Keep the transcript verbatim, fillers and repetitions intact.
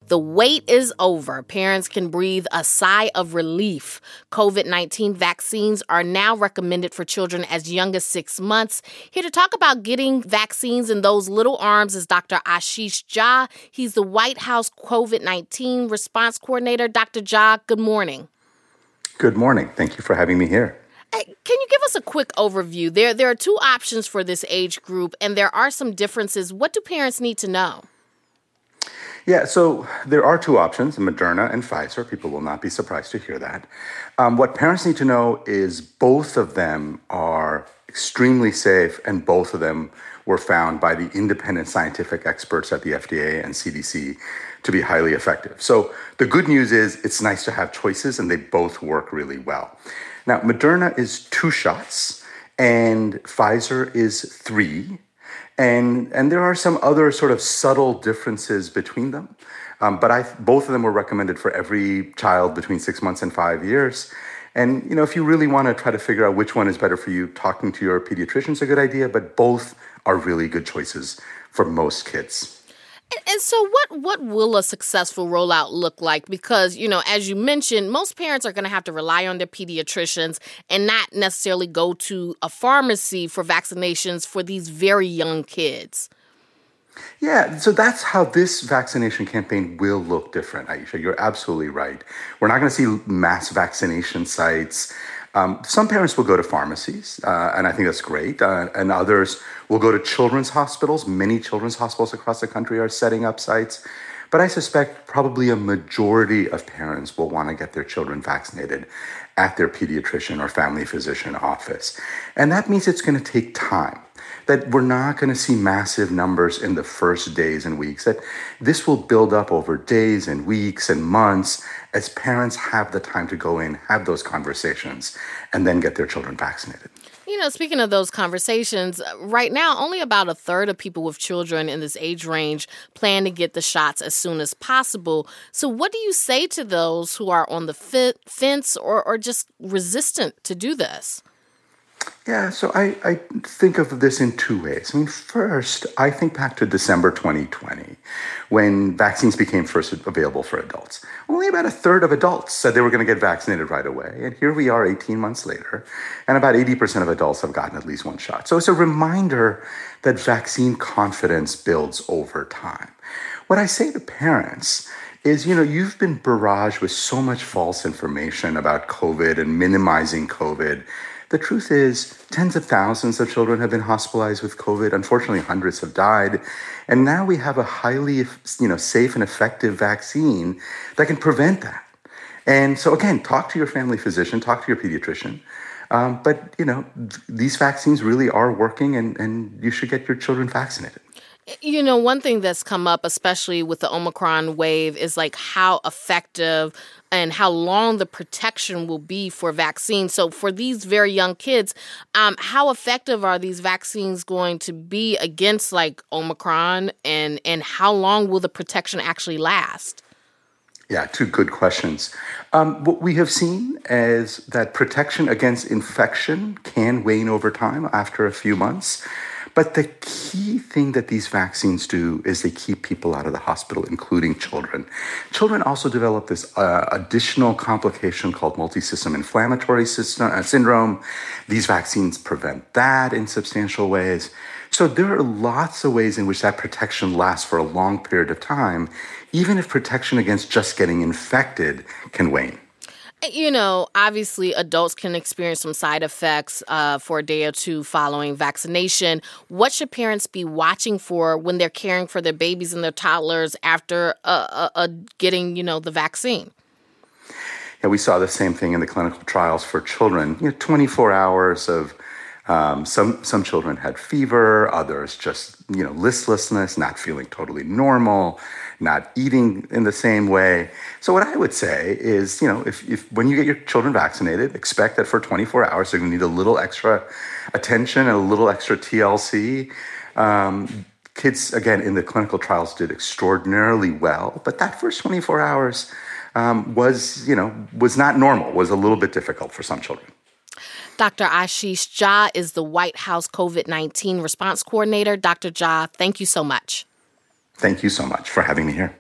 The wait is over. Parents can breathe a sigh of relief. COVID nineteen vaccines are now recommended for children as young as six months. Here to talk about getting vaccines in those little arms is Doctor Ashish Jha. He's the White House COVID nineteen response coordinator. Doctor Jha, good morning. Good morning. Thank you for having me here. Can you give us a quick overview? There, there are two options for this age group, and there are some differences. What do parents need to know? Yeah, so there are two options, Moderna and Pfizer. People will not be surprised to hear that. Um, what parents need to know is both of them are extremely safe, and both of them were found by the independent scientific experts at the F D A and C D C to be highly effective. So the good news is it's nice to have choices, and they both work really well. Now, Moderna is two shots, and Pfizer is three. And, and there are some other sort of subtle differences between them. Um, but I, both of them were recommended for every child between six months and five years. And, you know, if you really want to try to figure out which one is better for you, talking to your pediatrician is a good idea, but both are really good choices for most kids. And so what, what will a successful rollout look like? Because, you know, as you mentioned, most parents are going to have to rely on their pediatricians and not necessarily go to a pharmacy for vaccinations for these very young kids. Yeah, so that's how this vaccination campaign will look different, Aisha. You're absolutely right. We're not going to see mass vaccination sites. Um, some parents will go to pharmacies, uh, and I think that's great. Uh, and others will go to children's hospitals. Many children's hospitals across the country are setting up sites. But I suspect probably a majority of parents will want to get their children vaccinated at their pediatrician or family physician office. And that means it's going to take time, that we're not going to see massive numbers in the first days and weeks, that this will build up over days and weeks and months as parents have the time to go in, have those conversations, and then get their children vaccinated. You know, speaking of those conversations, right now, only about a third of people with children in this age range plan to get the shots as soon as possible. So what do you say to those who are on the f- fence or, or just resistant to do this? Yeah, so I, I think of this in two ways. I mean, first, I think back to December twenty twenty, when vaccines became first available for adults. Only about a third of adults said they were going to get vaccinated right away. And here we are eighteen months later, and about eighty percent of adults have gotten at least one shot. So it's a reminder that vaccine confidence builds over time. What I say to parents is, you know, you've been barraged with so much false information about COVID and minimizing COVID. The truth is, tens of thousands of children have been hospitalized with COVID. Unfortunately, hundreds have died. And now we have a highly, you know, safe and effective vaccine that can prevent that. And so, again, talk to your family physician, talk to your pediatrician. Um, but, you know, th- these vaccines really are working, and, and you should get your children vaccinated. You know, one thing that's come up, especially with the Omicron wave, is like how effective and how long the protection will be for vaccines. So for these very young kids, um, how effective are these vaccines going to be against like Omicron, and, and how long will the protection actually last? Yeah, two good questions. Um, what we have seen is that protection against infection can wane over time after a few months. But the key thing that these vaccines do is they keep people out of the hospital, including children. Children also develop this uh, additional complication called multisystem inflammatory system, uh, syndrome. These vaccines prevent that in substantial ways. So there are lots of ways in which that protection lasts for a long period of time, even if protection against just getting infected can wane. You know, obviously, adults can experience some side effects uh, for a day or two following vaccination. What should parents be watching for when they're caring for their babies and their toddlers after uh, uh, uh, getting, you know, the vaccine? Yeah, we saw the same thing in the clinical trials for children. You know, twenty-four hours of um, some some children had fever, others just, you know, listlessness, not feeling totally normal, not eating in the same way. So what I would say is, you know, if, if when you get your children vaccinated, expect that for twenty-four hours, they're going to need a little extra attention and a little extra T L C. Um, kids, again, in the clinical trials did extraordinarily well, but that first twenty-four hours um, was, you know, was not normal, was a little bit difficult for some children. Doctor Ashish Jha is the White House COVID nineteen response coordinator. Doctor Jha, thank you so much. Thank you so much for having me here.